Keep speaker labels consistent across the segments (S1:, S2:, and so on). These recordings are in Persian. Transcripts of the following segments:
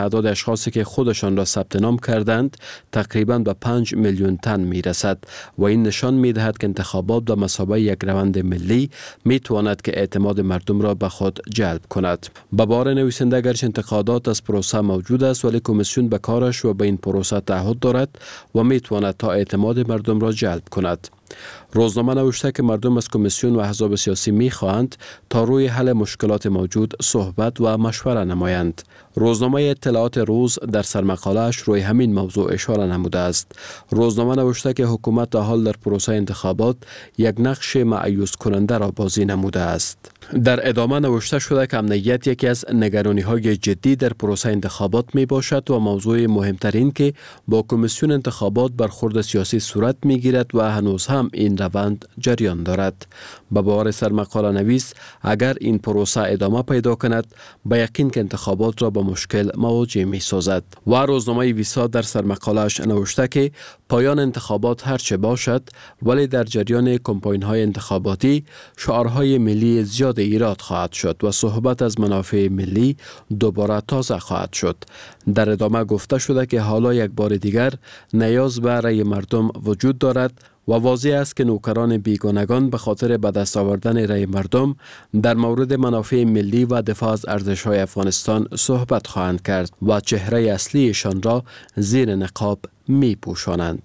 S1: تعداد اشخاصی که خودشان را ثبت نام کردند تقریباً به 5 میلیون تن می رسد و این نشان می دهد که انتخابات به مثابه یک روند ملی می تواند که اعتماد مردم را به خود جلب کند. به بار نویسنده گرچه انتقادات از پروسه موجود است ولی کمیسیون به کارش و به این پروسه تعهد دارد و می تواند تا اعتماد مردم را جلب کند. روزنامه نوشته که مردم از کمیسیون و احزاب سیاسی می خواهند تا روی حل مشکلات موجود صحبت و مشوره نمایند. روزنامه اطلاعات روز در سرمقاله‌اش روی همین موضوع اشاره نموده است. روزنامه نوشته که حکومت تا حال در پروسه انتخابات یک نقش مایوس کننده را بازی نموده است. در ادامه نوشته شده که امنیت یکی از نگرانی‌های جدی در پروسه انتخابات می باشد و موضوع مهمترین که با کمیسیون انتخابات برخورد سیاسی صورت می گیرد و هنوز هم این روند جریان دارد. به باور سرمقاله نویس اگر این پروسه ادامه پیدا کند به یقین که انتخابات را با مشکل مواجه می سازد. و روزنامه ویسا در سرمقاله‌اش نوشته که پایان انتخابات هرچه باشد ولی در جریان کمپاین‌های انتخاباتی شعارهای ملی زیاد ایراد خواهد شد و صحبت از منافع ملی دوباره تازه خواهد شد. در ادامه گفته شده که حالا یک بار دیگر نیاز به رأی مردم وجود دارد و واضح است که نوکران بیگانگان به خاطر به دست آوردن رأی مردم در مورد منافع ملی و دفاع از ارزش‌های افغانستان صحبت خواهند کرد و چهره اصلیشان را زیر نقاب می پوشانند.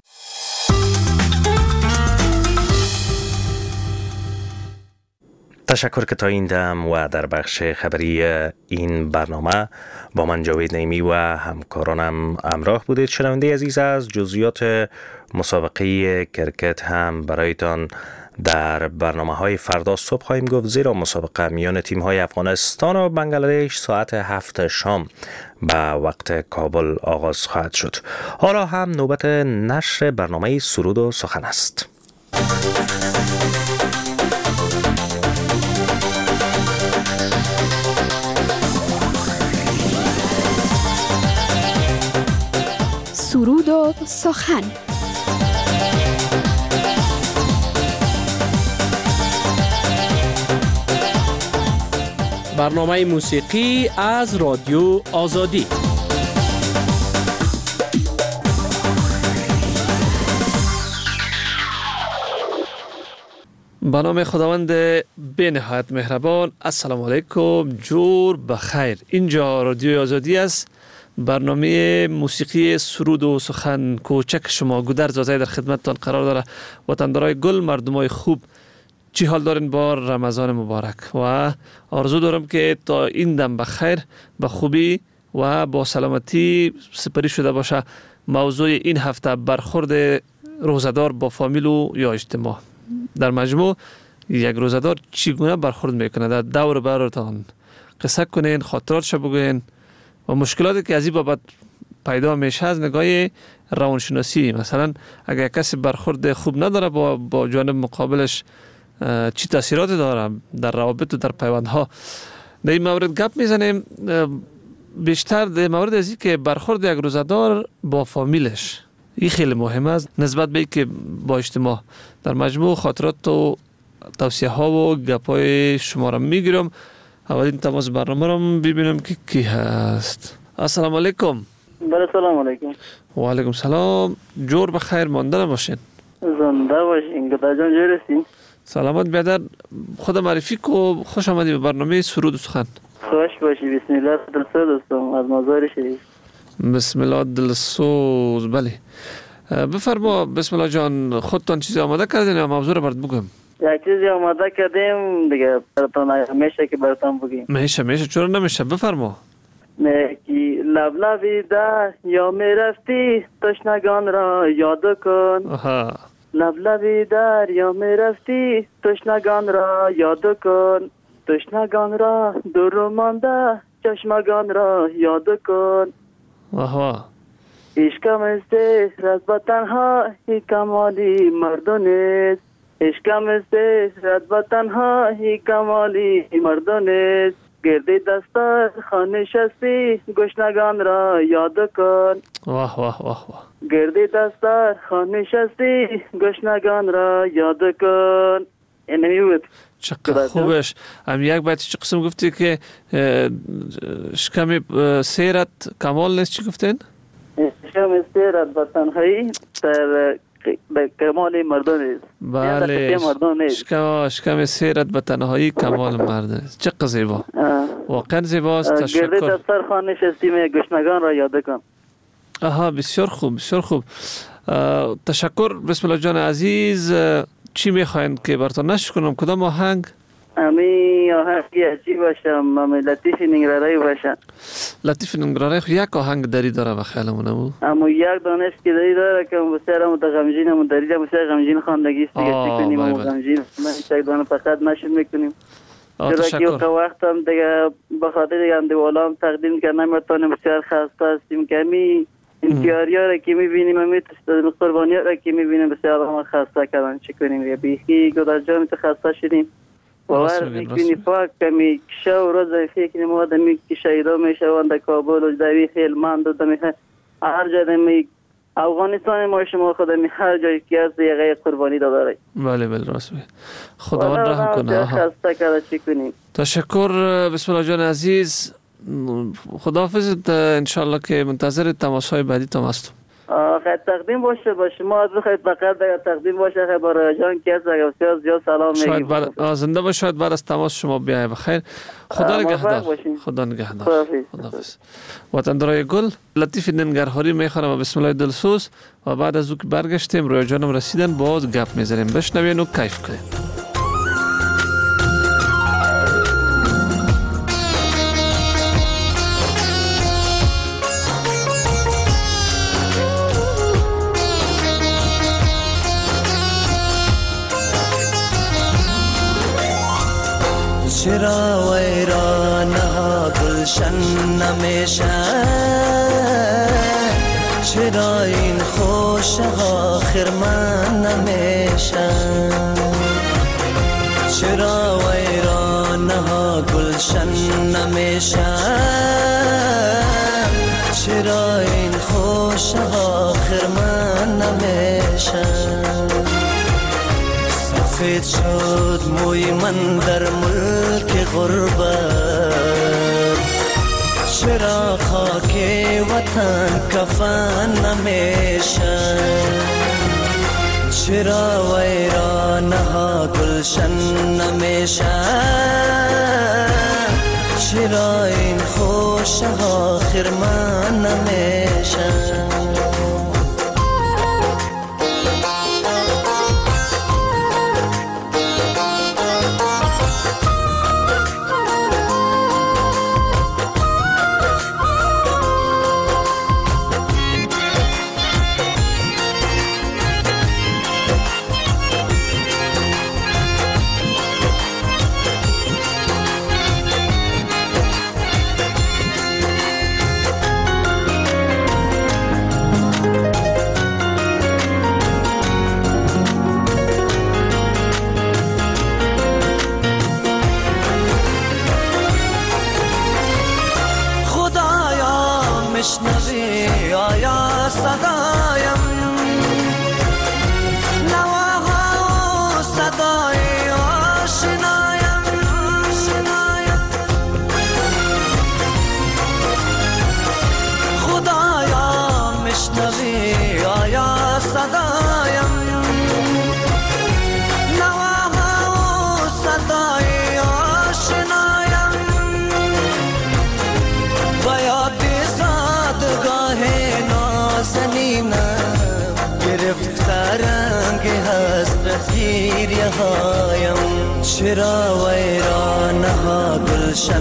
S2: تشکر که تا این دم و در بخش خبری این برنامه با من جاوید نعیمی و همکارانم همراه بودید. شنونده عزیز، از جزئیات مسابقه کرکت هم برایتان در برنامه‌های فردا صبح خواهیم گفت، زیرا مسابقه میان تیم‌های افغانستان و بنگلادش ساعت 7 شام به وقت کابل آغاز خواهد شد. حالا هم نوبت نشر برنامه سرود و سخن است.
S3: سرود و سخن.
S4: برنامه موسیقی از رادیو آزادی. به نام خداوند بی نهایت مهربان. السلام علیکم، جور بخیر. اینجا رادیو آزادی است. برنامه موسیقی سرود و سخن کوچک شما گودر زازای در خدمتتان قرار داره. وطندارای گل، مردمای خوب، چی حال دارین با رمضان مبارک؟ و آرزو دارم که تا این دم بخیر، به خوبی و با سلامتی سپری شده باشه. موضوع این هفته برخورد روزدار با فامیل و یا اجتماع. در مجموع یک روزدار چگونه برخورد میکنه؟ در دور براتان قصه کنین، خاطراتش بگوین و مشکلاتی که از این بابت پیدا میشه از نگاه روانشناسی. مثلا اگر کسی برخورد خوب نداره با جانب مقابلش، چی تاثیراتی داره در روابط و در پیوندها. در این مورد گپ میزنیم بیشتر در مورد ازی که برخورد یک روزدار با فامیلش این خیلی مهم است نسبت به که با اجتماع. در مجموع خاطرات و توصیه ها و گپ های شما را میگیرم. اولین تماس برنامه را ببینم که کی هست. السلام علیکم.
S5: بله سلام علیکم.
S4: و علیکم سلام. جور بخیر مانده باشین.
S5: زنده باشین. گدا جان جور هستین؟
S4: سلامت بیادر. خود معرفی کو. خوش آمدی به برنامه سرود و سخن.
S5: خوش باشی. بسم الله دلسوز هستم از مزار شریف.
S4: بسم الله دلسوز. بله بفرما. بسم الله جان، خودتان چیزی آماده کردین یا موضوع را برات بگم؟
S5: یک چیزی آماده کردیم دیگه براتون میشه که براتون بگیم.
S4: میشه چرا نمیشه؟ بفرما.
S5: میگی لب لبی در یا میرفتی تشنگان را یاد کن. لب لبی در یا میرفتی تشنگان را یاد کن. تشنگان را دور مانده چشمگان را یاد کن. عشقم است رد تنها هی کمالی مردانست. عشقم است رد تنها هی کمالی مردانست. گردی دستار خانه شستی گشنگان را یاد کن.
S4: واه واه واه واه.
S5: گردی دستار خانه شستی گشنگان را یاد کن. اینمی بود.
S4: چقدر خوبش. یک بیت چه قسم گفتی که شکم سیرت کمال نیست، چی گفتین؟
S5: شکم سیرت با تنهایی در کمال مردان نیست.
S4: بله، شکم سیرت به تنهایی کمال مرد است. چقدر زیبا، واقعا زیباست. تشکر.
S5: گرده دفتر خان نشستیم گشنگان را یاد کن.
S4: آها، بسیار خوب، بسیار خوب. تشکر. بسم الله جان عزیز، چی میخواین که براتون نشر کنم؟ کدام آهنگ؟
S5: امی آهنگی عجیب باشم، امی لطیف ننگره‌ای باشم.
S4: لطیف ننگره‌ای یک آهنگ داری داره و خیالمونه بود.
S5: اما یک دانش که داره که بسیار متغمجین داری بسیار غمجین خواندگی است دیگه چی کنیم و غمجین من یک دانه فقط نشد میکنیم.
S4: تشکر.
S5: که وقت هم دیگه بخاطر دیگه هم دیوالام تقدیم کردن نمیتونیم، بسیار خسته هستیم که امی انتیاری ها را که میبینیم امی قربانی ها را که میبینیم بسیار هم خسته کردن، چی کنیم بیخی گذر جان خسته شدیم. باور میکنی پاک کمی شو روز فکر ما دمی که شهیدا میشوند در کابل و در هلمند و دمی هر جا دمی افغانستان ما شما خود دمی هر جایی که از یقه قربانی داره.
S4: بله بله راست میگی. خداوند رحم کنه.
S5: خسته کرده چی کنیم.
S4: تشکر. بسم الله جان عزیز، خداحافظ. انشالله که منتظر تماس‌های بعدی تام هستم.
S5: خیلی تقدیم باشه ما از خیلی فقط تقدیم باشه خیلی برای جان که از بسیار زیاد سلام میگیم.
S4: شاید زنده باشه، شاید بعد از تماس شما بیایه بخیر. خدا نگهدار. خدا نگهدار. خداحافظ. وطندارای گل، لطیف ننگرهاری میخوانم و بسم الله دلسوز و بعد از او که برگشتیم روی جانم رسیدن باز گپ میزنیم. بشنوین و کیف کنیم.
S6: چرا ویرانها گلشن نمیشن، چرا این خوشها خرمن نمیشن، چرا ویرانها گلشن نمیشن، چرا این خوشها خرمن نمیشن. سفید شد موی من در ملک غربت، چرا خاک وطن کفن نمیشن، چرا ویرانها گلشن نمیشن، چرا این خوشها خرمن نمیشن. مشنوی آیا صدایم، نواها و صدای آشنایم، خدایا مشنوی آیا صدایم، نواها و صدای آشنایم، باید گرفتارنگ حسرت گیریه هایم، چرا ویرانها گلشن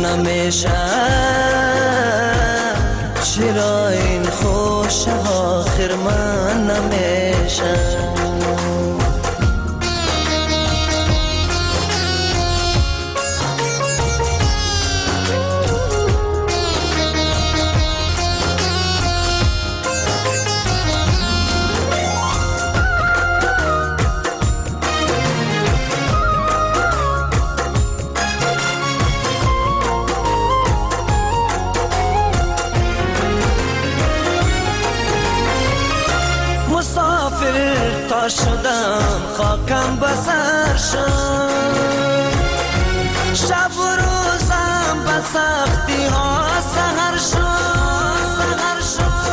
S6: نمیشن، چرا این خوشها خرمن نمیشن. شدم خاکم بسر شد شب و روزم به سختی ها سهر شد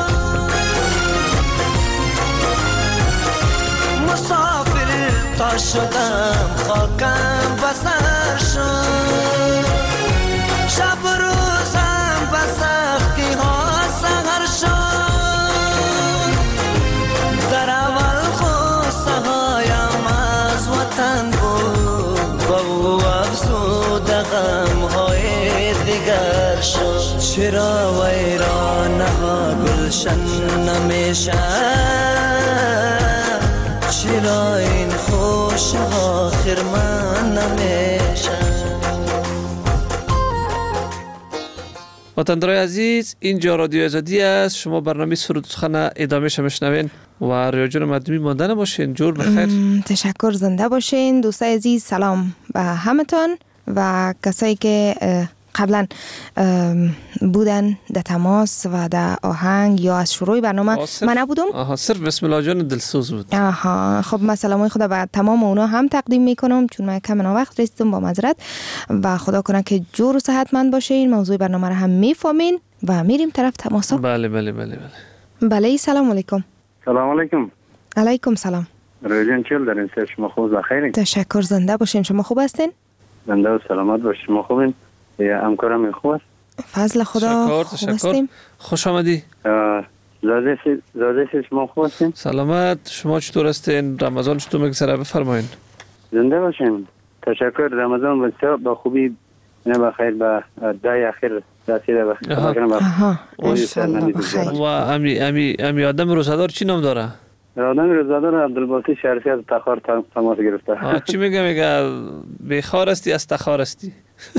S6: مسافر تا شدم خاکم بسر شد شب و روزم به سختی ها سهر شد در اول خواسته هایم از وطن بود با او افزوده غم های دیگر شد چرا ویرانه ها گلشن نمیشه چرا این خوش ها خرمن نمیشه.
S4: وطندارای عزیز، اینجا رادیو آزادی است. شما برنامه سرود و سخن ادامه شنوین و ریا جان مردمی مانده نباشین. جور بخیر.
S7: تشکر، زنده باشین. دوستای عزیز سلام به همتون و کسایی که قبلا بودن در تماس و در آهنگ یا از شروع برنامه من نبودم.
S4: صرف بسم الله جان دلسوز بود.
S7: خب من سلامای خدا به تمام اونا هم تقدیم میکنم چون من کم وقت رسیدم با معذرت و خدا کنه که جور و صحتمند باشین. موضوع برنامه رو هم میفهمین و میریم طرف تماسا.
S4: بله.
S7: سلام علیکم.
S8: سلام علیکم.
S7: علیکم سلام.
S8: روزین چل دارین؟ شما خوب و خیرین؟
S7: تشکر، زنده باشین. شما خوب هستین؟
S8: زنده و سلامت باشین. شما خوبین؟ یا همکارم خوب است؟
S7: فضل خدا.
S4: تشکر. خوش آمدی.
S8: زاده شما خوب هستین؟
S4: سلامت. شما چطور هستین؟ رمضان چطور میگذره؟ بفرمایین.
S8: زنده باشین. تشکر. رمضان بسیار با خوبی نه بخیر به دای اخیر رسیده بخیر.
S4: و امی آدم روزدار چی نام داره؟
S8: آدم روزدار عبدالباسط شریفی از تخار تماس گرفته.
S4: چی میگه بیخار استی از تخار استی؟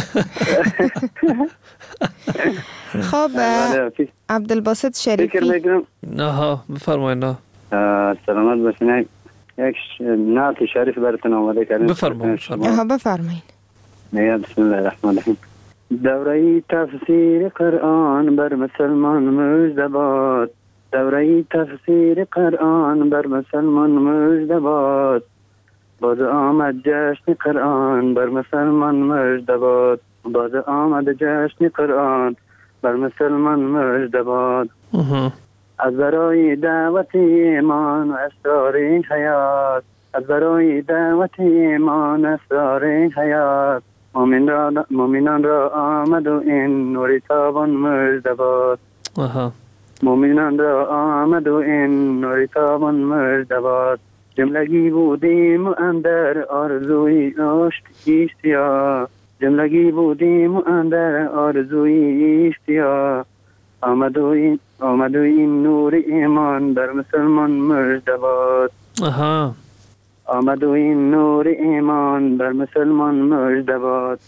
S7: خب عبدالباسط شریفی
S8: فکر میکنم.
S4: بفرمایید.
S8: سلامت باشین. یک نعت شریف براتون آماده کردیم.
S7: بفرمایید.
S8: بسم الله الرحمن الرحیم. دوره تفسیر قرآن بر مسلمان مژده باد. دوره تفسیر قرآن بر مسلمان مژده باد. باز آمد جشن قرآن بر مسلمان مژده باد. باز آمد جشن قرآن بر مسلمان مژده باد. از برای دعوت ایمان و اسرار حیات. از برای دعوت ایمان و اسرار حیات. مومنان را آمد و این نور تابان مژده باد. مومنان را آمد و این نور تابان مژده باد. جملگی بودیم و اندر آرزوی اشتیا. جملگی بودیم و اندر آرزوی اشتیا. آمد و این نور ایمان بر مسلمان مژده باد. آمد و این نور ایمان بر مسلمان مژده باد.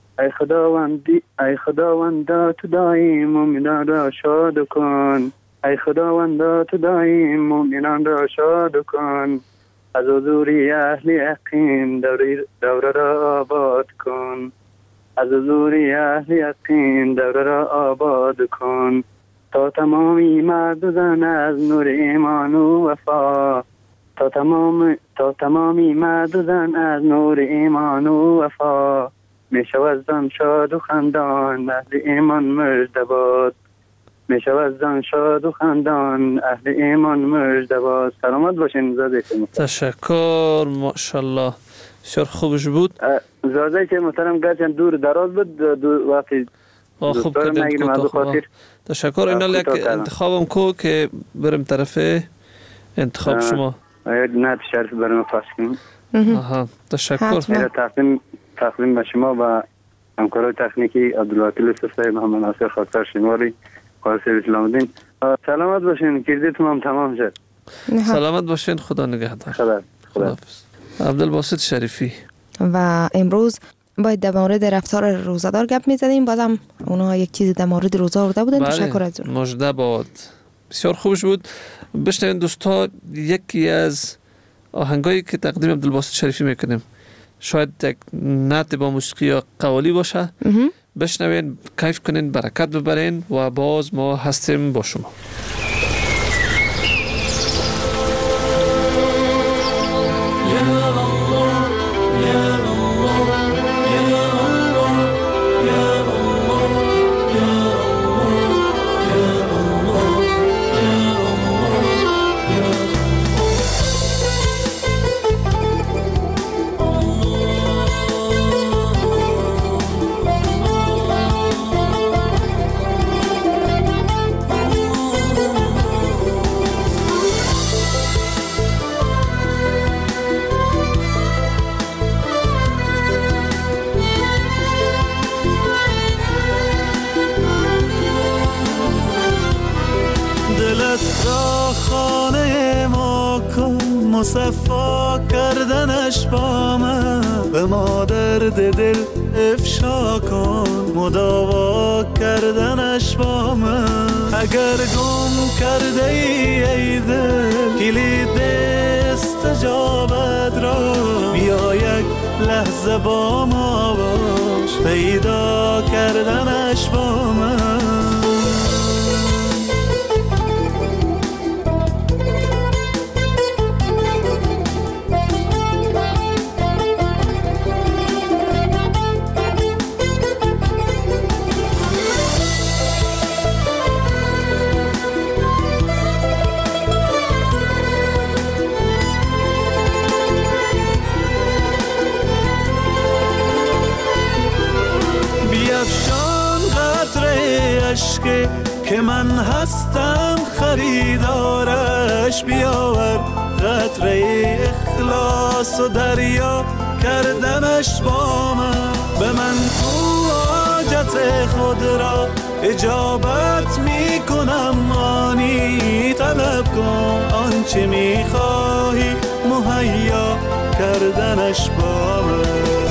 S8: ای خداوند تو دایم مومنان را شاد کن. ای خداوند تو دایم مومنان را شاد کن. از حضور اهل یقین دوره را آباد کن. از حضور اهل یقین دوره را آباد کن. تا تمامی مرد و زن از نور ایمان و وفا. تا تمامی مرد و زن از نور ایمان و وفا. می شود زن شاد و خندان اهل ایمان مژده باد. می شود زن شاد و خندان اهل ایمان مژده باد. سلامت باشین زاده.
S4: تشکر. ماشاءالله. بسیار خوبش بود.
S8: زاده که محترم گرچند دور دراز بود وقتی
S4: خوب کردین. تشکر. اینا یک انتخابم کو که بریم طرف انتخاب شما.
S8: نه شرف برام پاس کنیم.
S4: تشکر.
S8: تقدیم به شما و همکارای تکنیکی عبدالوکیل صفای محمد ناصر خاکسار شینواری قاسم اسلام الدین. سلامت باشین. کردیتون هم تمام شد.
S4: سلامت باشین. خدا نگهدار. خداحافظ. عبدالباسط شریفی.
S7: و امروز باید در مورد رفتار روزدار گپ می‌زدیم. بازم اونا یک چیزی در مورد روزه آورده بودن. تشکر از اون.
S4: مژده باد. بسیار خوبش بود. بشنوین دوستا یکی از آهنگایی که تقدیم عبدالباسط شریفی میکنیم. شاید یک نعت با موسیقی یا قوالی باشه. بشنوین، کیف کنین، برکت ببرین و باز ما هستیم با شما.
S6: یا الله یا
S9: دلت را خانه ما کن، مصفا کردنش با من، به ما درد دل افشا کن، مداوا کردنش با من. اگر گم کرده ای دل کلید استجابت را، بیا یک لحظه با ما باش، پیدا کردنش با من. که من هستم خریدارش، بیاور قطره اخلاص و دریا کردنش با من. به من تو حاجت خود را اجابت می کنم، آنی طلب کن آنچه می خواهی مهیا کردنش با من.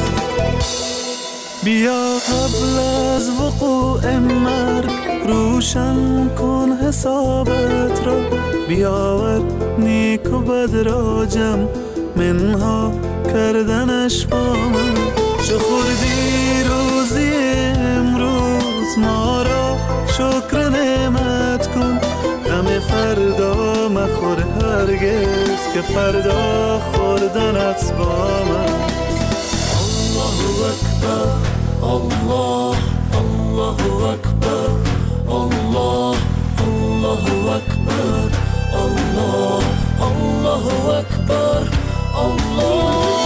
S9: بیا قبل از وقوع مرگ روشن کن حسابت را، بیاور نیک و بد را جمع منها کردنش با من. چه خوردی روزی امروز ما را شکر نعمت کن، غم فردا مخور هرگز که فردا خوردنت با من. الله اکبر الله الله اکبر الله الله اکبر الله الله اکبر الله.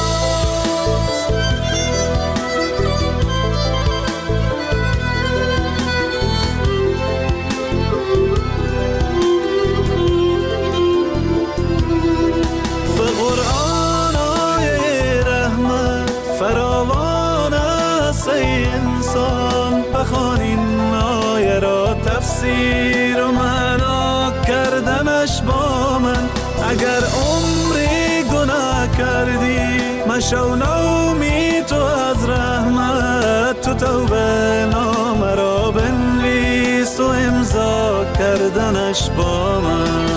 S9: به قرآن آیه رحمت فراوان است ای انسان، بخوان این آیه را تفسیر و معنا کردنش با من. اگر عمری گناه کردی مشو نومی تو از رحمت، تو توبه نامه را بنویس و امضا کردنش با من.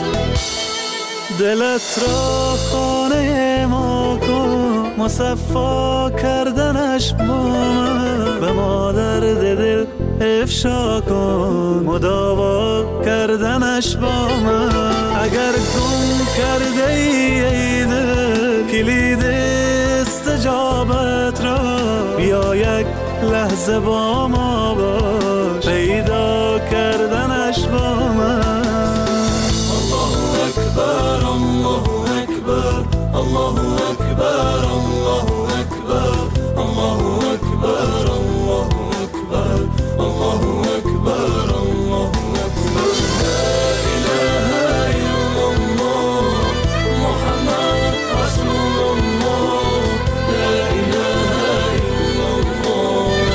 S9: دلت را خانه ما کن، مصفا کردنش با من، به ما درد دل افشا کن، مداوا کردنش با من. اگر گم کرده ای دل کلید استجابت را، بیا یک لحظه با ما باش، پیدا کردنش با من. الله اکبر الله اکبر الله اکبر الله اکبر الله اکبر الله اکبر الله اکبر الله اکبر. لا اله الا الله محمد رسول الله، لا اله الا الله.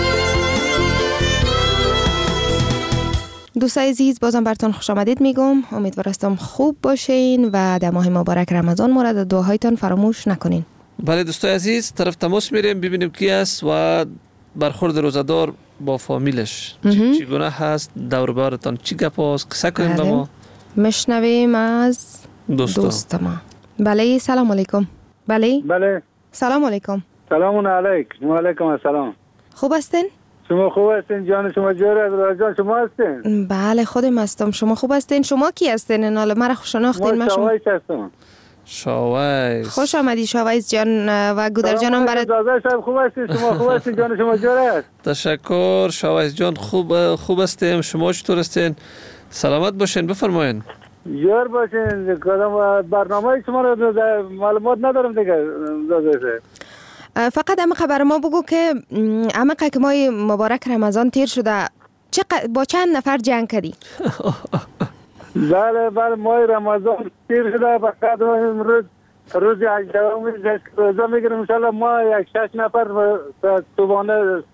S7: دوستای عزیز، بازم براتون خوش آمدید میگم. امیدوارم خوب باشین و در ماه مبارک رمضان مورد دعاهایتان فراموش نکنین.
S4: بله دوستای عزیز، طرف تماس میریم ببینیم کی است و برخورد روزدار با فامیلش چگونه هست، دور براتون چی گپ است، قصه کنیم با ما.
S7: مشنویم از دوست ما. بله سلام علیکم. بله سلام علیکم.
S10: سلام علیکم. و علیکم السلام.
S7: خوب هستین؟
S10: شما خوب هستین؟ جان شما جوره؟ جان شما هستین؟
S7: بله خودم هستم. شما خوب هستین؟ شما کی هستین؟ حالا مرا شناختین؟
S10: من شاویز هستم.
S4: شاویز، خوش
S7: آمدی شاویز جان و گودر جانم برات.
S10: داداش خوب هستین؟ شما خوب هستین؟ جان شما جوره؟
S4: تشکر شاویز جان، خوب هستیم. شما چطور هستین؟ سلامت باشین، بفرمایین.
S10: جور باشین. کدام برنامه شما رو معلومات ندارم دیگه داداش.
S7: فقط همه خبر ما بگو که همه که ماه مبارک رمضان تیر شده با چند نفر جنگ کردی؟
S10: بله ماه رمضان تیر شده، فقط امروز روز 18 روزه میگیریم ان شاء الله. ما یک 6 نفر صبحانه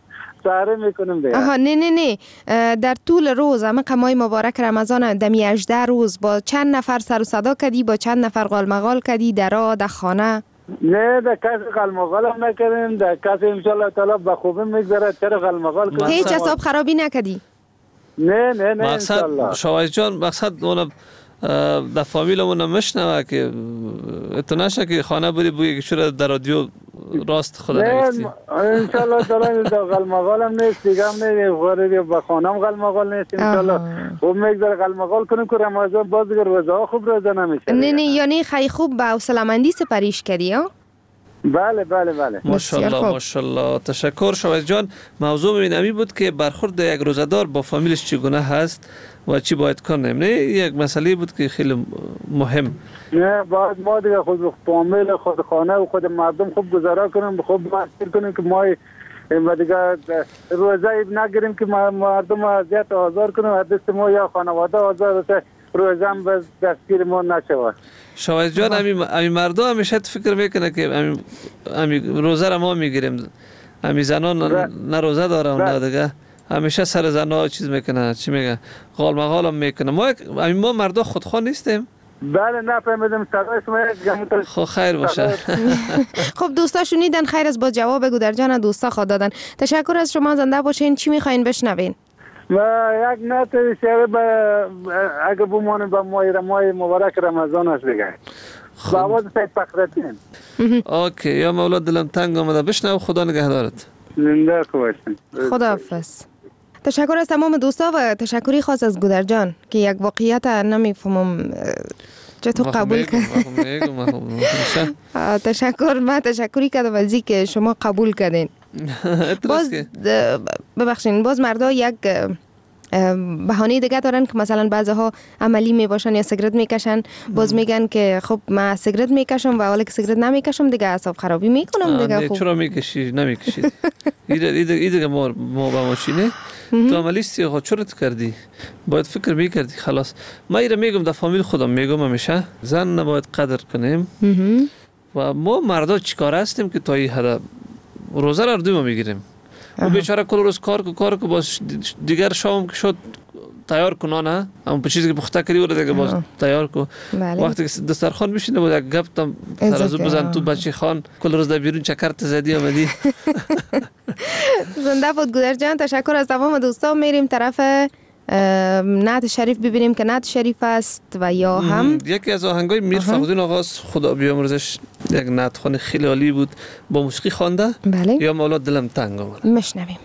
S10: سحری میکنیم دیگه.
S7: آها نه در طول روز اما ماه مبارک رمضان دمی 18 روز با چند نفر سر و صدا کردی، با چند نفر قالمقال کردی در خانه؟
S10: نه در کسی قلمقال هم نکردیم، در کسی انشالله تعالی به خوبی میگذره. چرا قلمقال کنیم؟
S7: هیچ حساب خرابی نکردی؟
S10: نه انشالله.
S4: مقصد شوایز جان مقصد اون در فامیلمون مشنوه که تو نشه که خانه بری بگی که چرا در رادیو راست خدا نگفتی.
S10: انشالله تعالی در قلمقال هم نیست دیگه، هم نه با خانه هم قلمقال نیست. انشالله خوب میگذره قلمقال کنیم که رمضان باز دیگه روزه خوب روزه نمیشه.
S7: نه یعنی خیلی خوب به حوصله‌مندی سپریش کردی ها؟
S10: بله
S4: ماشاءالله تشکر شوایز جان. موضوع این بود که برخورد یک روزدار با فامیلش چگونه هست و چی باید کنیم. نه یک مسئله بود که خیلی مهم.
S10: نه باید ما دیگه خود فامیل خود خانه و خود مردم خوب گذرا کنیم، خوب مسئول کنیم که ما دیگه روزه نگیریم که مردم اذیت آزار کنیم و دست ما یا خانواده آزار بشه، روزه هم به دستگیر ما نشود.
S4: شوایز جان امی مردم همیشه فکر میکنه که امی روزه را ما میگیریم، امی زنان نه روزه دارن نه دیگه، همیشه سر زنها چیز میکنه، چی میگه قال هم میکنه. ما مردم خودخواه نیستیم.
S10: بله نفهمیدم صدای شما.
S4: خب خیر باشه.
S7: خب دوستا شنیدن، خیر از با جواب گودرجان دوستا خود دادن. تشکر از شما، زنده باشین. چی میخواین بشنوین؟
S10: و یک نت شعر اگه بمانیم با ماه مبارک رمضان است دیگه. با آواز سید فخرالدین.
S4: اوکی یا مولا دلم تنگ آمده، بشنو. خدا نگهدارت.
S10: زنده باشین.
S7: خداحافظ. تشکر از تمام دوستا و تشکری خاص از گودرجان که یک واقعیت نمیفهمم چطور قبول کرد. تشکری کردم از اینکه شما قبول کردین. باز ببخشین، باز مردا یک بهانه دیگه دارن که مثلا بعضها عملی می باشن یا سیگرت میکشن، باز میگن که خب من سیگرت میکشم و حالا که سیگرت نمیکشم دیگه اعصاب خرابی میکنم دیگه.
S4: چرا میکشی؟ نمیکشید. این دیگه ما با ماشینه تو عملیستی خود چرا کردی؟ باید فکر میکردی. خلاص من ایره میگم در فامیل خودم میگم همیشه زن نباید قدر کنیم و ما مردا چیکار هستیم که تا این حد روزه را دوم میگیریم. و بیچاره کل روز کار کو باز دیگر شام که شد تیار کنانه اما به چیزی که پخته کردی و دیگه باز تیار کو. وقتی که دسترخوان میشینه بود یک گپ تام ترازو بزن تو بچه خان کل روز در بیرون چکرت زدی آمدی.
S7: زنده بود گودرجان. تشکر از تمام دوستان. میریم طرف نعت شریف ببینیم که نعت شریف است و یا هم
S4: یکی از آهنگای میر فخرالدین آقاست، خدا بیامرزش، یک نعت خوان خیلی عالی بود، با موسیقی خوانده.
S7: بله.
S4: یا مولا دلم تنگ آمده.
S7: مشنویم.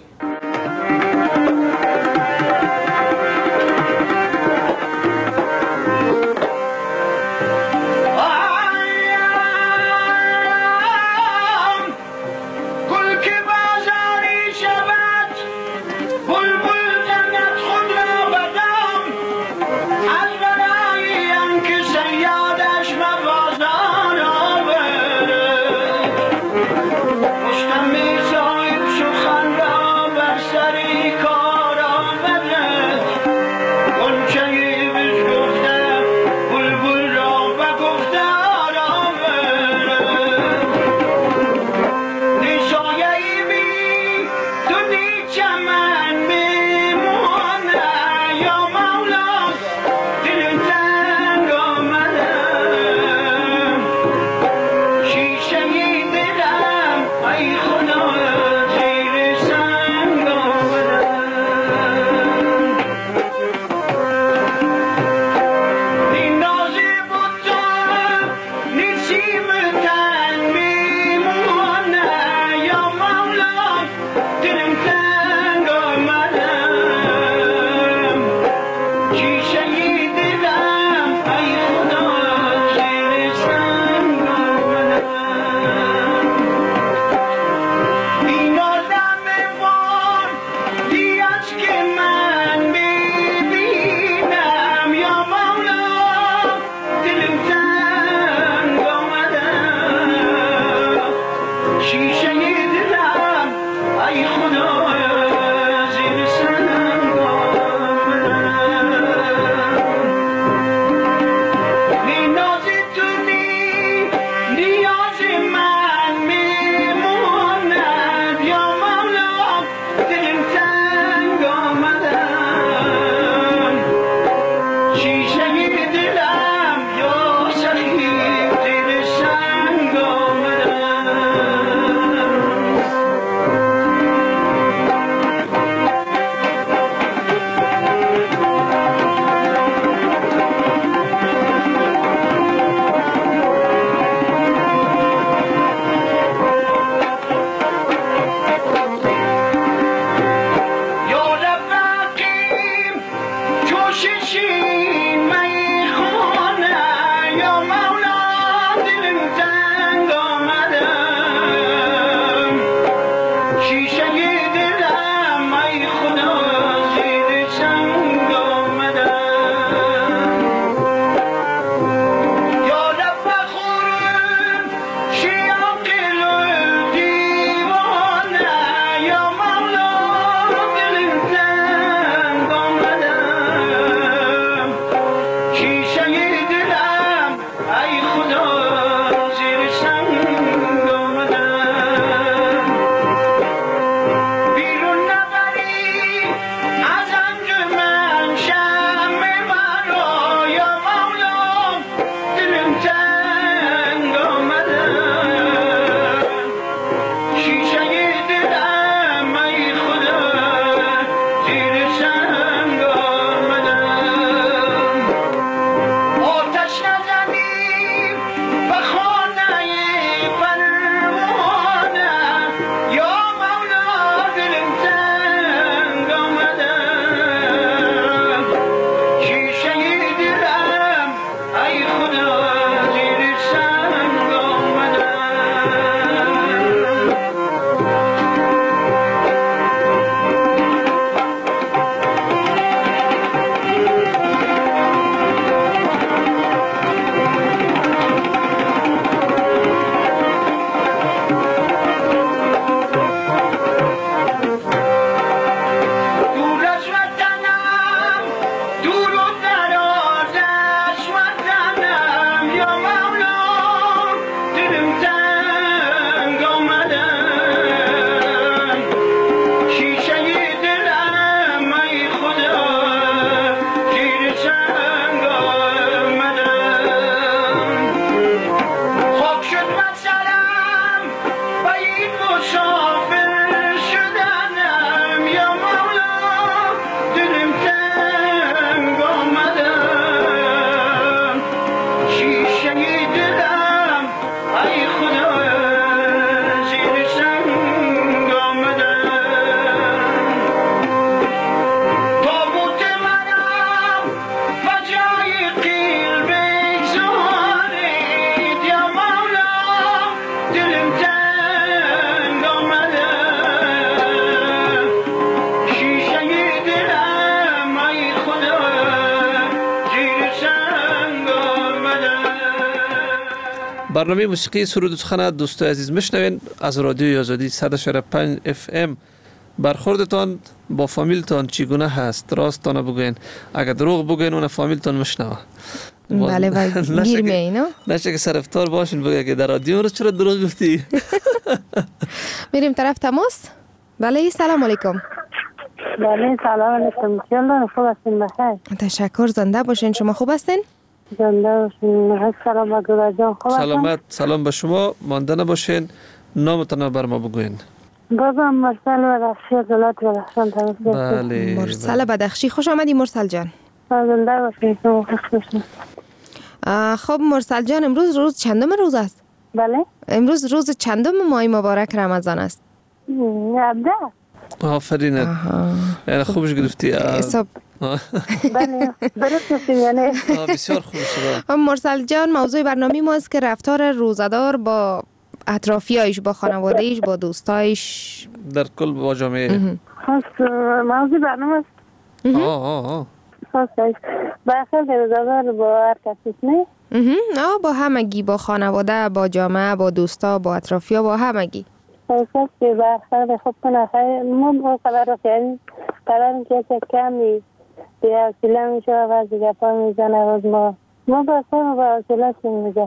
S4: برنامه موسیقی سرود و سخن دوستای عزیز میشنوین از رادیوی آزادی 100.5 FM. برخوردتان با فامیلتان چگونه هست؟ راستانه بگوین، اگر دروغ بگوین اون فامیلتان میشنوه.
S7: بله و گیر میایین
S4: نشه که سرفتار باشین بگه که در رادیو رو چرا دروغ گفتی.
S7: میریم طرف تماس. بله سلام علیکم.
S11: بله سلام علیکم. چطور خوب هستین؟ بخیر.
S7: تشکر. زنده باشین. شما خوب هستین؟
S11: زنده باشین. سلام به گل جان. خوب هستین؟
S4: سلامت. سلام به شما. مانده نباشین. نامتون بر ما بگوین.
S11: بازم مرسل بدخشی از ولایت بدخشان تماس گرفتم.
S4: بله.
S7: مرسل بدخشی، خوش آمدی مرسل جان.
S11: زنده باشین. شما خوش باشین.
S7: خب مرسل جان، امروز روز چندم روز است؟
S11: بله.
S7: امروز روز چندم ماه مبارک رمضان است؟
S11: 17.
S4: آفرینت. یعنی خوبش گرفتی.
S7: حساب.
S11: بله. درست گفتین یعنی.
S4: بسیار خوب شد.
S7: مرسل جان، موضوع برنامه ما است که رفتار روزدار با اطرافیایش، با خانواده‌ایش، با دوستایش،
S4: در کل با جامعه.
S11: خواست موضوع برنامه است. خواستش بخیر روزدار با هر کسی نه؟
S7: با همگی، با خانواده، با جامعه، با دوستا، با اطرافیا، با همگی.
S11: خواست که بخیر خوب کنه. خیلی ما قدر رو کردیم قدر که کمی به حوصله میشه و از دیگه پا میزنه و ما بخیر با حوصله میگه.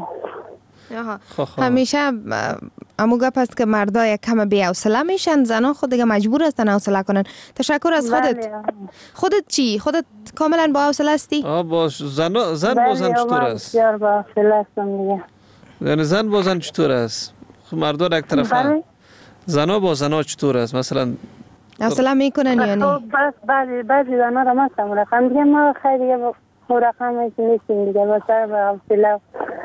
S7: همیشه امو گپ است که مردا یک کم بی حوصله میشن، زنا خود دیگه مجبور هستن حوصله کنن. تشکر از خودت. خودت چی؟ خودت کاملا با حوصله هستی؟
S4: باش. زن بازن چطور است؟
S11: بسیار با حوصله هستم دیگه.
S4: یعنی زن بازن چطور است؟ مردا یک طرفه. زنا با زنا چطور است؟ مثلا
S7: حوصله میکنن یعنی؟
S11: بس بعضی زنا را مثلا رقم دیگه ما خیلی دیگه با رقم نیستیم دیگه با سر با حوصله.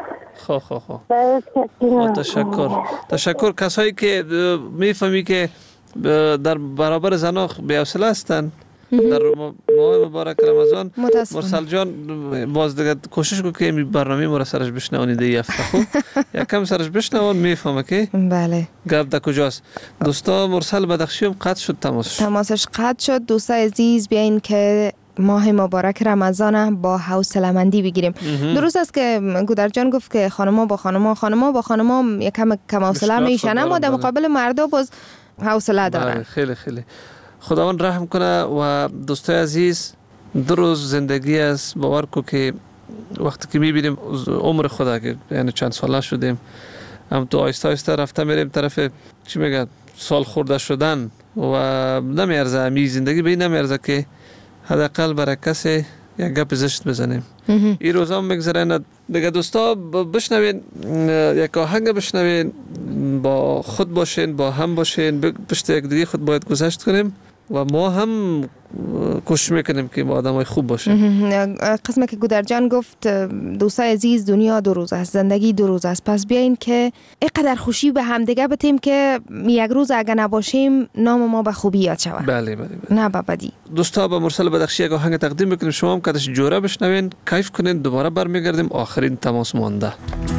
S4: تشکر. کسایی که میفهمی که در برابر زنا بی‌حوصله هستن در ماه مبارک رمضان، مرسل جان باز دیگه کوشش کن که این برنامه ما را سرش بشنوانی دیگه هفته. خوب یکم سرش بشنوان میفهمه که
S7: بله
S4: گپ در کجاست. دوستا مرسل بدخشی هم قطع شد. تماسش
S7: قطع شد. دوستای عزیز بیاین که ماه مبارک رمضان با حوصله مندی بگیریم. درست است که گودر جان گفت که خانما با خانما یکم کم حوصله میشن، اما در مقابل مردا باز حوصله دارن.
S4: خیلی خداوند رحم کنه. و دوستای عزیز، 2 روز زندگی است. باور کو که وقتی که میبینیم عمر خدا که یعنی چند ساله شدیم، هم تو آیسته رفته میریم طرف چی میگه سال خورده شدن و نمیارزه. امی زندگی به این نمیارزه که حداقل برای کسی یک گپ زشت بزنیم. این روزا هم میگذره دیگه. دوستا بشنوین یک آهنگ، بشنوین، با خود باشین، با هم باشین، پشت یک دیگه خود باید گذشت کنیم و ما هم کوشش میکنیم که با آدمای خوب باشیم.
S7: قسمه که گودر جان گفت دوستای عزیز، دنیا 2 روز است، زندگی 2 روز است، پس بیاین که اینقدر خوشی به هم دیگه بتیم که یک روز اگه نباشیم نام ما به خوبی یاد شود.
S4: بله.
S7: نه به بدی.
S4: دوستا با مرسل بدخشی یک آهنگ تقدیم میکنیم، شما هم کدش جوره بشنوین، کیف کنین. دوباره برمیگردیم آخرین تماس مانده.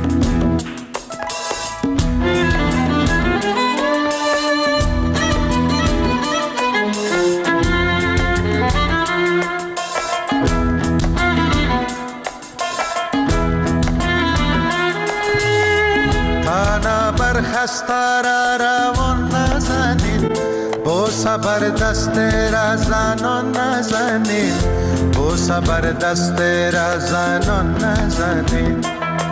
S12: خسته را روان نزنید، بوسه بر دست را زنان نزنید، بوسه بر دست را زنان نزنید.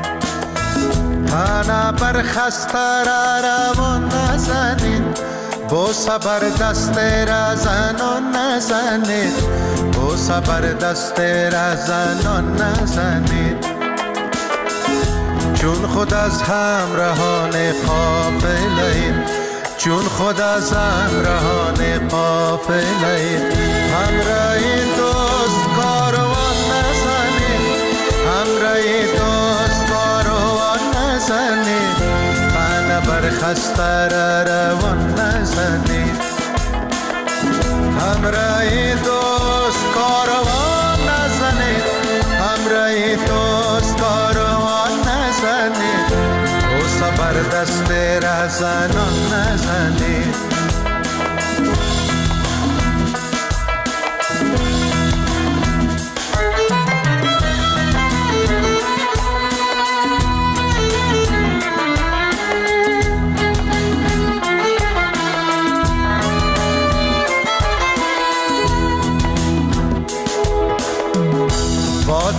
S12: تنه بر خسته را روان نزنید، بوسه بر دست را زنان نزنید، بوسه بر دست را زنان نزنید. چون خود از همراهان قافله ایم، چون خود از همراهان قافله ایم، همراه دوست کاروان نزنید، همراه دوست کاروان نزنید، تنه بر خسته را روان نزنید، همراه دوست کاروان نزنید، همراه دوست کاروان نزنید، بوسه بر دست را زنان نزنید.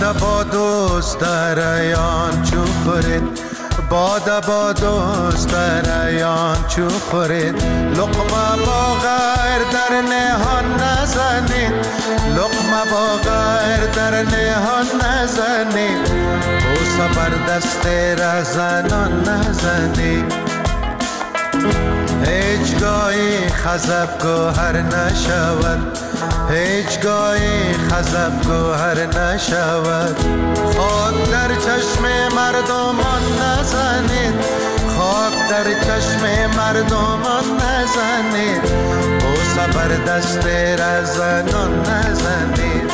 S12: با دوست در ایان چو خورید باد با دوست در ایان چو خورید لقمه با غیر در نهان نزنید لقمه با غیر در نهان نزنید بوسه بر دست رهزنان نزنید هیچگاهی خزب گوهر نشود هیچگاهی خزب گوهر نشود خاک در چشم مردمان نزنید خاک در چشم مردمان نزنید بوسه بر دست رهزنان نزنید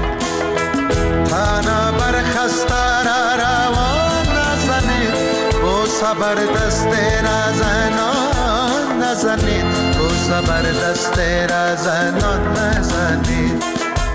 S12: تنها بر خسته روان نزنید بوسه بر دست رهزنان نزنید بوسه بر دست رهزنان نزنید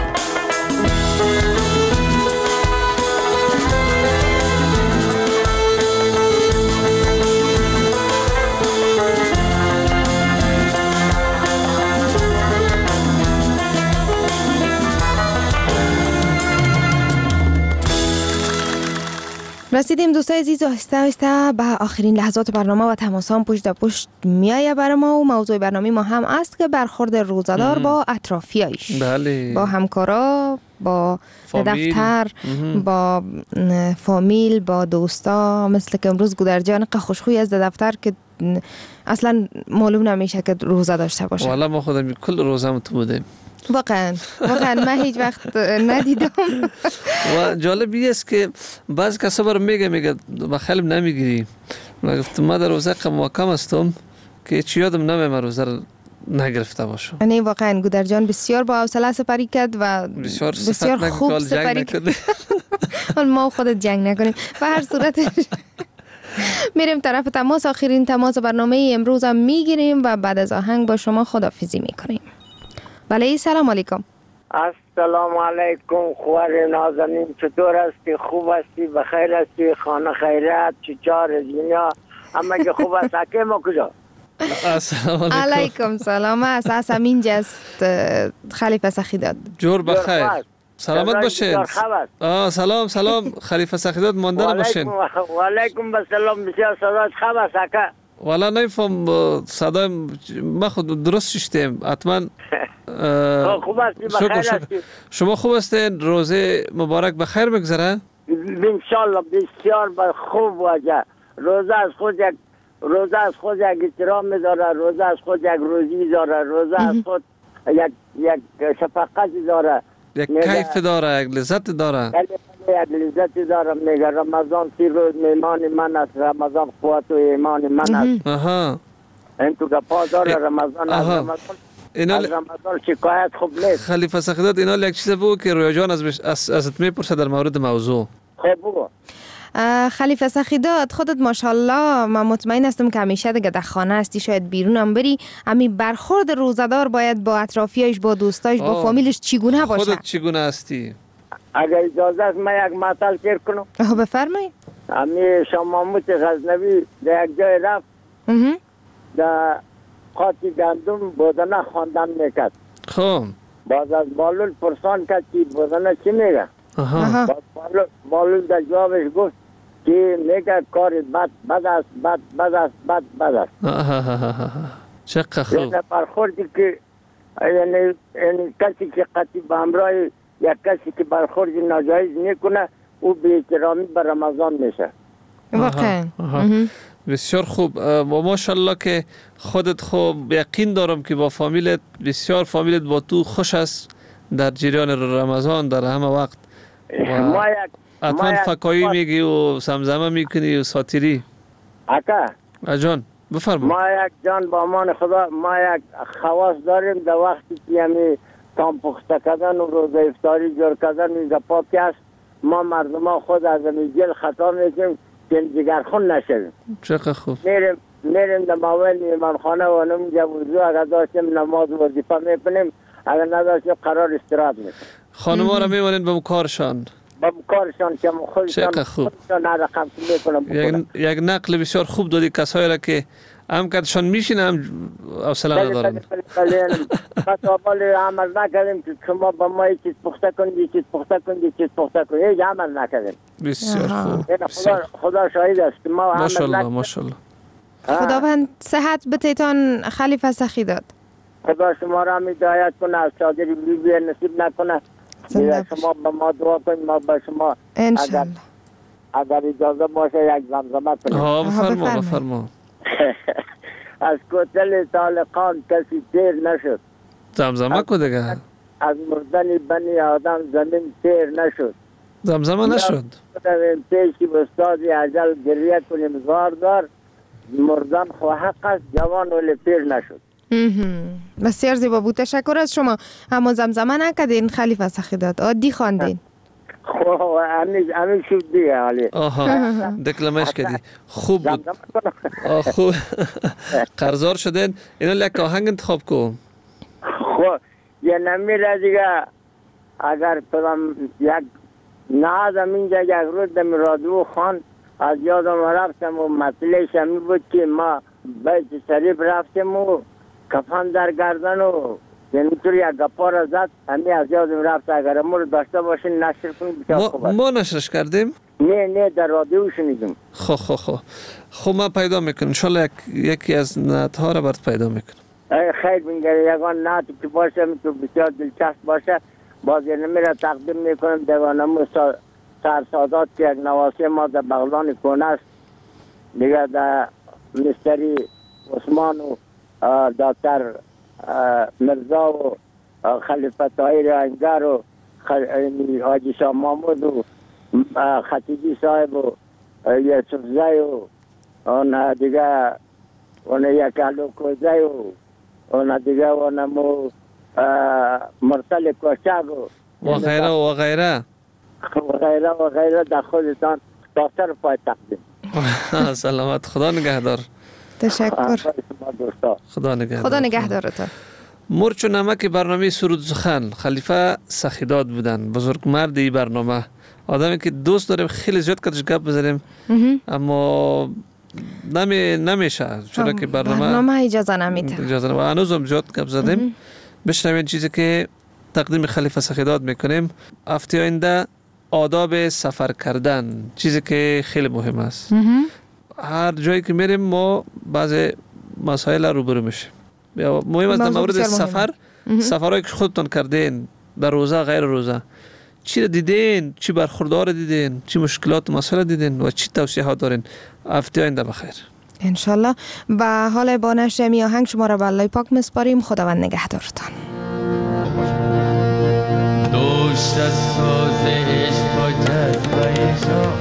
S7: رسیدیم دوستای عزیز آهسته آهسته به آخرین لحظات برنامه و تماسام پشت در پشت میایه برای ما و موضوع برنامه ما هم است که برخورد روزادار با اطرافیایش
S4: بله.
S7: با همکارا با دفتر با فامیل با دوستا مثل که امروز گودرجان خوشخوی از دفتر که اصلا معلوم نمیشه که روزه داشته باشه.
S4: والا ما خودم کل روزم تو بودیم
S7: واقعا من هیچ وقت ندیدم.
S4: و جالبی است که بعض کسا برام میگه با خیلی نمیگیری. من گفتم ما در روزه کم هستم که چی یادم نمیاد روزه رو نگرفته باشم.
S7: نه واقعا گودرجان بسیار با حوصله سپری کرد و بسیار خوب سپری کرد. ما خودت جنگ نکنیم. به هر صورت میریم طرف تماس. آخرین تماس برنامه امروز هم میگیریم و بعد از آهنگ با شما خداحافظی میکنیم. بله سلام علیکم.
S13: السلام علیکم خوار نازنین، چطور هستی؟ خوب هستی؟ بخیر هستی؟ خانه خیریت؟ چیچار دنیا همه که خوب است؟ ما کجا؟
S4: السلام
S7: علیکم. سلام است اسم اینجاست خلیفه سخیداد.
S4: جور بخیر سلامت باشین. سلام خلیفه سخیداد ماندن باشین.
S13: و علیکم السلام. بسیار صداش خوب است اکا.
S4: والا نمیفهم صدای ما خود درست ششتیم حتما.
S13: خوب هستی؟ بخیر هستی؟
S4: شما خوب هستین؟ روزه مبارک بخیر بگذره؟
S13: انشالله بسیار خوب واجه. روزه از خود یک احترام داره، روزه از خود یک روزی داره، روزه از خود یک شفقت داره،
S4: یک کیف داره، یک لذت داره،
S13: یک لذت داره. میگه رمضان 30 روز میمان من است، رمضان قوت و ایمان من است. این تو گپا داره. رمضان از رمضان شکایت خوب نیست.
S4: خلیفه سخیداد اینا یک چیز بگو که رویا جان ازت میپرسه در مورد موضوع.
S13: خب بگو.
S7: خلیفه سخیداد خودت ماشاءالله من مطمئن هستم که همیشه دیگه در خانه هستی، شاید بیرون هم بری، همین برخورد روزدار باید با اطرافیایش با دوستایش با فامیلش چگونه باشه؟
S4: خودت چگونه هستی؟
S13: اگر اجازه است من یک مطلب شیر کنم.
S7: بفرمایید.
S13: همین شماموت غزنوی در یک جای رفت در قاطی گندم بودنه خواندن میکرد.
S4: خب
S13: باز از بالول پرسان کرد که بودنه چی میگه؟ بالول در جوابش گفت که میگه کار بد است.
S4: چقدر خوب.
S13: یعنی برخوردی که یعنی کسی که قطعی به همراه یک کسی که برخوردی ناجایز میکنه او به احترامی به رمضان میشه.
S7: واقعا
S4: بسیار خوب. و ماشاءالله که خودت خوب یقین دارم که با فامیلت بسیار فامیلت با تو خوش است در جریان رمضان در همه وقت. حتما فکایی میگی و سمزمه میکنی و ساتیری.
S13: اکا
S4: اجان بفرما.
S13: ما یک جان با امان خدا ما یک خواص داریم در وقتی که همی تام پخته کردن و روزه افطاری جور کردن میگه پاکی است. ما مردم ها خود از همی جل خطا میکنیم که جگرخون نشویم.
S4: چقدر خوب.
S13: میریم در ماول میمانخانه و نمیجا وضو اگر داشتیم نماز وظیفه میکنیم، اگر نداشتیم قرار استراحت میکنیم.
S4: خانم ها را میمانید به مکارشان
S13: که خودشان
S4: خوب.
S13: رقم میکنم.
S4: یک نقل بسیار خوب دادی کسایی را که هم کدشان میشین هم حوصله ندارن.
S13: پس اول عمل نکردیم که شما با ما چیز پخته کنید، چیز پخته کنید، هیچ عمل نکردیم.
S4: بسیار خوب.
S13: خدا شاهد است که ما
S4: ماشاءالله ماشاءالله.
S7: خداوند صحت بتیتان خلیفه سخیداد.
S13: خدا شما را هدایت کنه، از چادری بی نصیب نکنه. شما با ما دعا کنید، ما با شما اگر اجازه باشه یک زمزمه کنیم.
S4: بفرما.
S13: از کوتل طالقان کسی تیر نشد.
S4: زمزمه کو دیگه.
S13: از مردن بنی آدم زمین تیر نشد.
S4: زمزمه نشد.
S13: پیشی استادی اجل گریه کنیم زاردار، مردن خو حق است، جوان ولی پیر نشد.
S7: بسیار زیبا بود، تشکر از شما. اما زمزمه نکردین خلیفه سخیداد، عادی خواندین.
S13: همین شد دیگه حالی.
S4: دکلمش کردی. خوب بود. خوب. قرضار شدین. اینا یک آهنگ انتخاب کو.
S13: خب یه نمیره دیگه. اگر پدام یک نهازم اینجا یک روز دم رادیو خان از یادم رفتم و مسئله شمی بود که ما بیت شریف رفتم و کفن در گردن و اینطوری یک گپا را زد، همی از یادم رفت. اگر ما رو داشته باشین نشر کنیم.
S4: ما نشرش کردیم؟
S13: نه در رادیو شنیدم.
S4: خب ما پیدا میکنم انشالله یکی از نعتها را برات پیدا میکنم.
S13: خیر بینگره یکان نعتی که باشه تو بسیار دلچسب باشه باز نمی را تقدیم میکنم. دیوانمو سرسادات که یک نواسی ما در بغلان کونه است دیگه، در مستری عثمان و دکتر مرزا و خلیفه طاهر انگر و حاجی شاه محمود و خطیبی صاحب و یوسف زی و اون دیگه اون یک علوکوزی و اون دیگه اونمو مرسل کوچک
S4: و غیره و غیره
S13: و غیره در خودتان داستر پای تقدیم.
S4: سلامت، خدا نگهدار.
S7: تشکر.
S4: خدا
S7: نگهدارتان.
S4: مرچ و نمک برنامه سرود سخن خلیفه سخیداد بودن، بزرگ مرد این برنامه، آدمی که دوست داریم خیلی زیاد کدش گپ بزنیم اما نمیشه چرا که
S7: برنامه اجازه نمیده
S4: و هنوزم زیاد گپ زدیم. بشنوین چیزی که تقدیم خلیفه سخیداد میکنیم. هفته آینده آداب سفر کردن، چیزی که خیلی مهم است. هر جایی که میریم ما بعضی مسائل روبرو میشیم. مهم است در مورد سفرهایی که خودتون کردین در روزه غیر روزه، چی را دیدین، چی برخوردار دیدین، چی مشکلات و مسائل دیدین و چی توصیحات دارین. هفته آینده بخیر
S7: انشالله. و حال با نشر می آهنگ شما را به الله پاک میسپاریم. خداوند نگهدارتان.
S14: دوش از ساز عشق و جذبه شاه،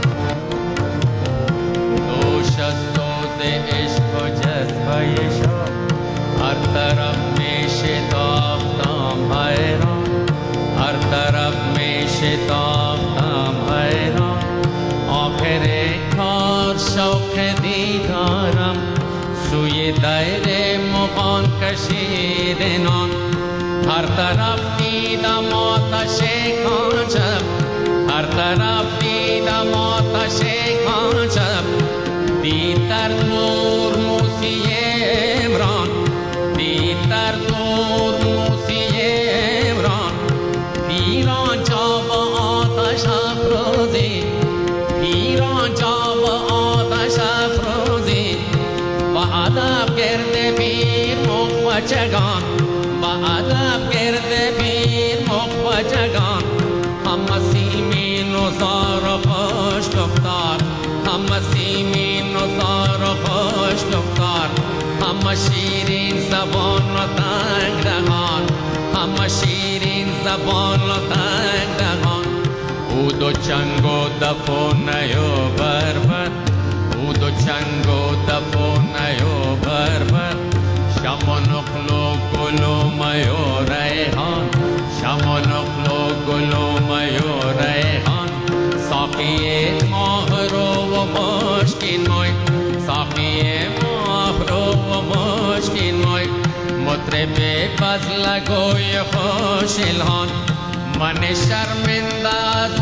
S14: دوش از ساز عشق و جذبه شاه، هر طرف می شتافتم حیران، هر طرف می شتافتم حیران. آخر کار شوق دیدارم سوی دیر مغان کشیدنان، هر طرف دیدم آتش کانچم، هر طرف دیدم آتش کانچم. دید در نور موسی عمران، دید در نور موسی عمران. پیران جا با آتش افروزی، پیران جا با آتش افروزی. با ادب گرد پیر مخوچگان، با ادب گرد پیر مخوچگان. هم سیمین و زار و خوش گفتار، هم سیمین و زار و خوش گفتار. هم شیرین زبان و تنگ دهان، هم شیرین زبان و تنگ دهان. او دو چنگ و دف و نیو بربر، او دو چنگ و دف و نیو بربر. شم و نخل و گل و می و ریحان، شم و نخل و گل و می و ریحان. ساقی ماه رو و مشکین موی، ساقی ماه رو و مشکین موی. مطرب فضل گوی خوش الهان. من شرمنده از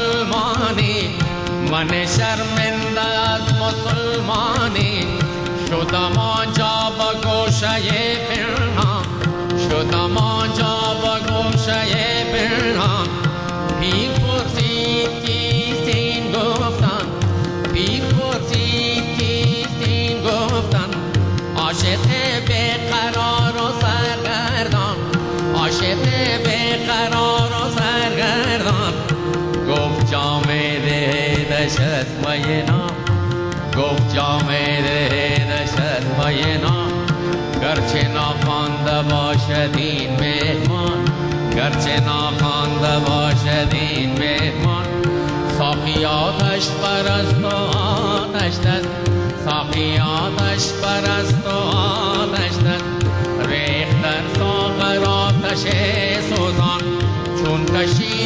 S14: مسلمانی، من شرمنده از مسلمانی. شدم آنجا با گوشه پنهان شدم آنجا با گوشه پنهان پیر پرسید کیست این گفتن پیر پرسید کیست این گفتن عاشق بیقرار و سرگردان عاشق بیقرار و سرگردان گفت جامه ده دشت مینا گفت جامه ده دشت مینا گرچه ناخوانده باشد این مهمان گرچه ناخوانده باشد این مهمان ساقی آتش پرست و آتش دست ساقی آتش پرست و آتش دست ریخت در ساغر آتش سوزان چون کشید